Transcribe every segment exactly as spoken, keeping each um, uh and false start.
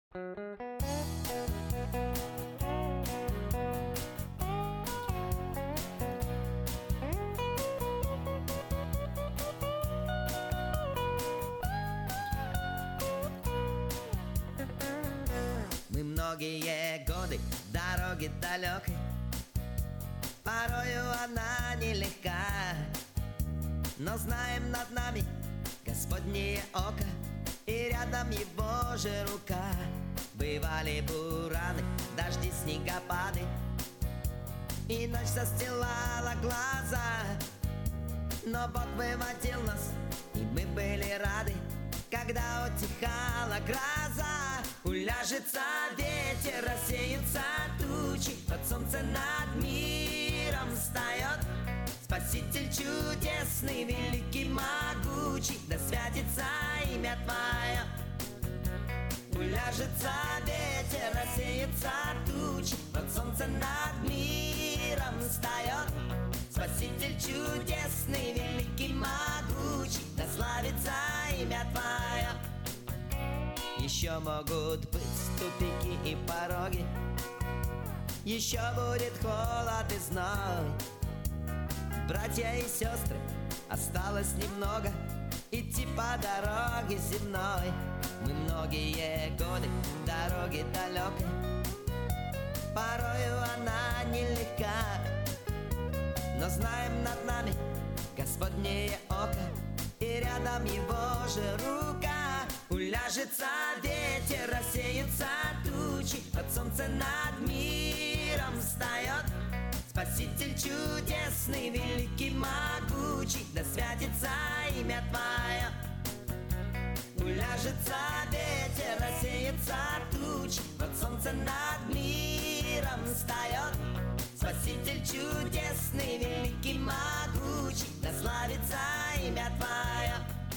Мы многие годы дороги далекой, порою она нелегка, но знаем, над нами Господнее око, и рядом Его же рука. Бывали бураны, дожди, снегопады, и ночь застилала глаза, но Бог выводил нас, и мы были рады, когда утихала гроза. Уляжется ветер, рассеются тучи, под солнце над миром встает Спаситель чудесный, великий, могучий, да святится имя Твое. Уляжется ветер, рассеются тучи, под солнце над миром встает Спаситель чудесный, великий, могучий, да славится имя Твое. Еще могут быть тупики и пороги, еще будет холод и зной. Братья и сестры, осталось немного идти по дороге земной. Мы многие годы дороги далекой, порою она нелегка, но знаем, над нами Господнее око, и рядом Его же рука. Уляжется ветер, рассеются тучи, под солнце над миром встает Спаситель чудесный, великий, могучий, да святится имя Твое. Уляжется ветер, рассеются тучи, под солнце над миром встает Спаситель чудесный, великий, могучий, да славится имя Твое.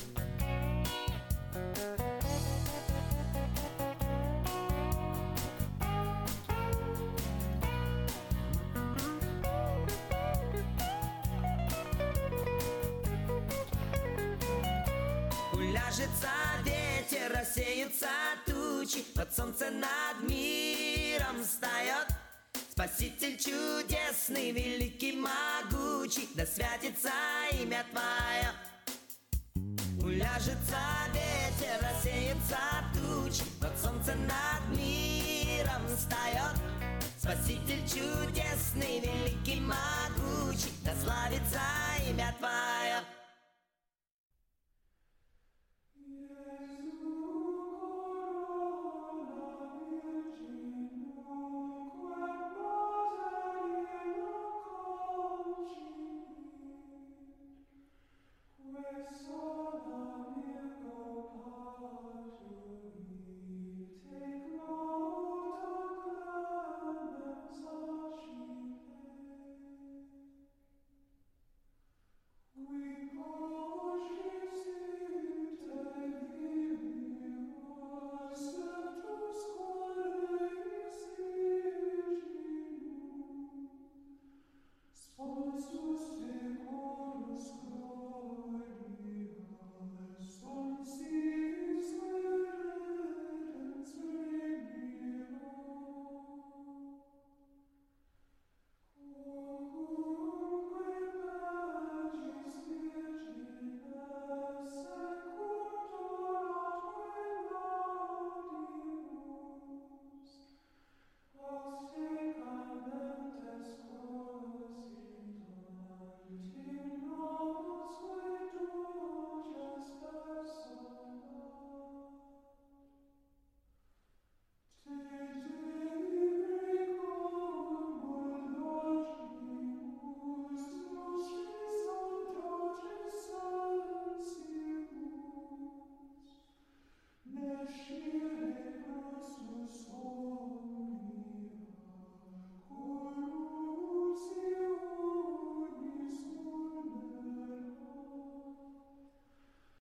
Уляжется ветер, рассеются тучи, под солнце над миром встает Спаситель чудесный, великий, могучий, да святится имя Твое. Уляжется ветер, рассеются тучи, под солнце над миром встает Спаситель чудесный, великий, могучий, да славится имя Твое.